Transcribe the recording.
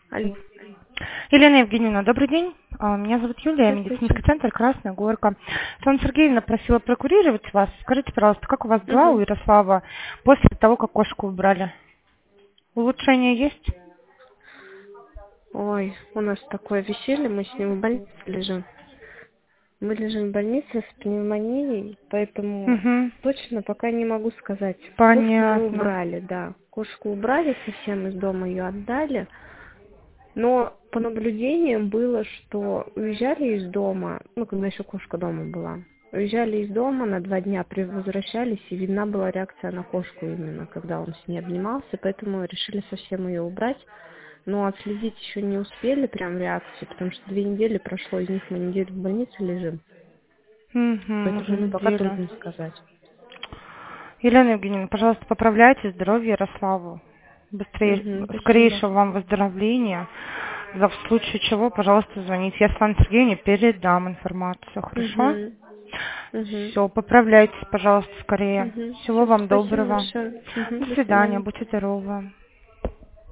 Алло. Елена Евгеньевна, добрый день. Меня зовут Юлия, Здравствуйте. медицинский центр «Красная Горка». Светлана Сергеевна просила прокурировать вас. Скажите, пожалуйста, как у вас дела у Мгм. Ярослава после того, как кошку убрали? Улучшение есть? Ой, у нас такое веселье, мы с ним в больнице лежим. Мы лежим в больнице с пневмонией, поэтому Угу. точно пока не могу сказать. Кошку мы Понятно. убрали, да. Кошку убрали, совсем из дома ее отдали. Но по наблюдениям было, что уезжали из дома, ну, когда еще кошка дома была, уезжали из дома, на 2 дня возвращались, и видна была реакция на кошку именно, когда он с ней обнимался, поэтому решили совсем ее убрать. Но отследить еще не успели прям реакцию, потому что 2 недели прошло, из них мы неделю в больнице лежим, Угу, уже поэтому ну, пока неделю. трудно сказать. Елена Евгеньевна, пожалуйста, поправляйте здоровье Ярославу. Быстрее, Спасибо. скорейшего вам выздоровления. В случае чего, пожалуйста, звоните. Я Светлане Сергеевне передам информацию, хорошо? Угу. Угу. Все, поправляйтесь, пожалуйста, скорее. Угу. Всего Все, вам спасибо доброго. большое. Угу. До До свидания, свидания. будьте здоровы.